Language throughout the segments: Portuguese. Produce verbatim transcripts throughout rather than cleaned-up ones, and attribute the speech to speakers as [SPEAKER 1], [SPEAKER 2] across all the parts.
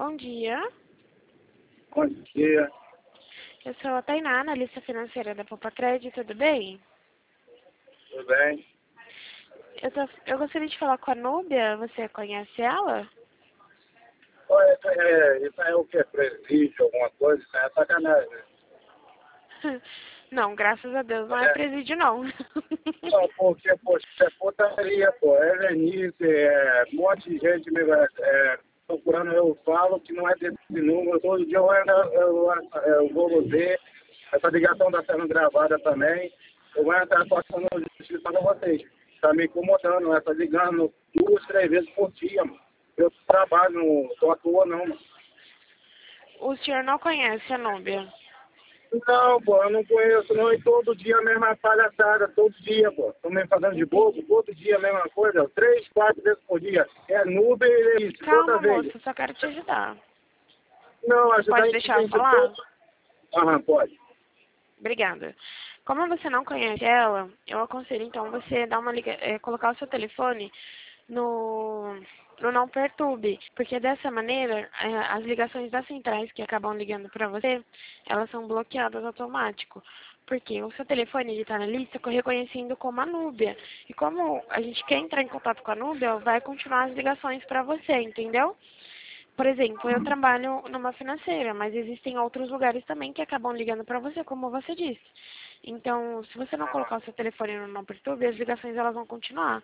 [SPEAKER 1] Bom dia.
[SPEAKER 2] Bom dia.
[SPEAKER 1] Eu sou a Tainá, analista financeira da Poupa Crédito, tudo bem?
[SPEAKER 2] Tudo bem?
[SPEAKER 1] Eu, tô, eu gostaria de falar com a Núbia, você conhece ela?
[SPEAKER 2] Olha, isso é, isso é o que? Presídio, alguma coisa? Isso é sacanagem, né?
[SPEAKER 1] Não, graças a Deus, não é
[SPEAKER 2] É.
[SPEAKER 1] presídio não.
[SPEAKER 2] Não, porque, poxa, é putaria, pô. É Lenice, é um monte de gente me é, procurando. Eu falo que não é desse número. Todo dia eu, eu, eu, eu vou ver. Essa ligação está sendo gravada também. Eu vou entrar com a ação na justiça para vocês. Está me incomodando, essa ligando duas, três vezes por dia, mano. Eu trabalho, não estou à toa, não, mano.
[SPEAKER 1] O senhor não conhece a Núbia?
[SPEAKER 2] Não, pô, eu não conheço, não. E todo dia a mesma palhaçada, todo dia, pô. Estão me fazendo de bobo, todo dia a mesma coisa. Três, quatro vezes por dia. É nuvem e isso, toda
[SPEAKER 1] Calma,
[SPEAKER 2] vez.
[SPEAKER 1] moça, só quero te ajudar.
[SPEAKER 2] Não, ajudar
[SPEAKER 1] Pode
[SPEAKER 2] a
[SPEAKER 1] deixar eu
[SPEAKER 2] gente
[SPEAKER 1] falar?
[SPEAKER 2] todo. Aham, pode.
[SPEAKER 1] Obrigada. Como você não conhece ela, eu aconselho então você dar uma liga é, colocar o seu telefone no, no não perturbe, porque dessa maneira é, as ligações das centrais que acabam ligando para você, elas são bloqueadas automático. Porque o seu telefone está na lista reconhecendo como a Núbia. E como a gente quer entrar em contato com a Núbia, vai continuar as ligações para você, entendeu? Por exemplo, eu trabalho numa financeira, mas existem outros lugares também que acabam ligando para você, como você disse. Então, se você não colocar o seu telefone no não perturbe, as ligações elas vão continuar.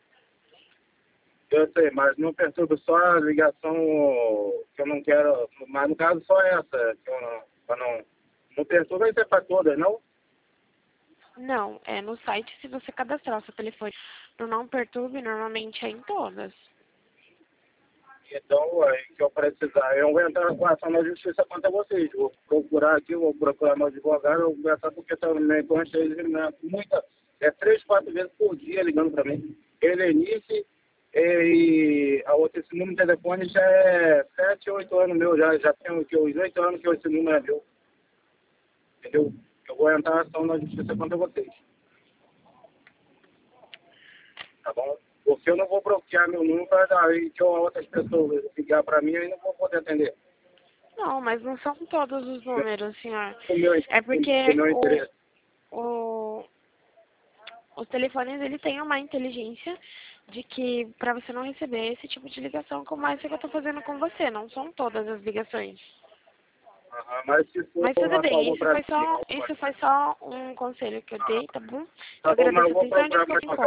[SPEAKER 2] Eu sei, mas não perturba só a ligação que eu não quero. Mas no caso só essa, que eu não. Pra não, não perturba isso é para todas, não?
[SPEAKER 1] Não, é no site, se você cadastrar o seu telefone no não perturbe, normalmente é em todas.
[SPEAKER 2] Então, aí que eu precisar, eu vou entrar com ação na justiça contra vocês. Vou procurar aqui, vou procurar meu advogado, eu vou conversar porque também consta eles muita, é três, quatro vezes por dia ligando para mim. Helenice e a outra, esse número de telefone já é sete, oito anos meu, já, já tenho que uns oito anos que esse número é meu. Entendeu? Eu vou entrar em ação na justiça contra vocês. Tá bom? Porque eu não vou bloquear meu número para aí que outras pessoas ligar para mim e não vou poder atender.
[SPEAKER 1] Não, mas não são todos os números, senhor.
[SPEAKER 2] O meu,
[SPEAKER 1] É porque
[SPEAKER 2] o meu interesse.
[SPEAKER 1] o, o, os telefones ele tem uma inteligência de que para você não receber esse tipo de ligação como essa que eu estou fazendo com você, não são todas as ligações.
[SPEAKER 2] Aham, mas se for
[SPEAKER 1] Mas tudo
[SPEAKER 2] a
[SPEAKER 1] bem,
[SPEAKER 2] favor
[SPEAKER 1] isso
[SPEAKER 2] para
[SPEAKER 1] foi
[SPEAKER 2] mim,
[SPEAKER 1] só, isso foi só um conselho que eu dei, tá bom? Eu
[SPEAKER 2] tá bom, mas
[SPEAKER 1] agradeço
[SPEAKER 2] eu
[SPEAKER 1] a
[SPEAKER 2] vou
[SPEAKER 1] atenção e
[SPEAKER 2] procurar
[SPEAKER 1] desculpa o
[SPEAKER 2] mais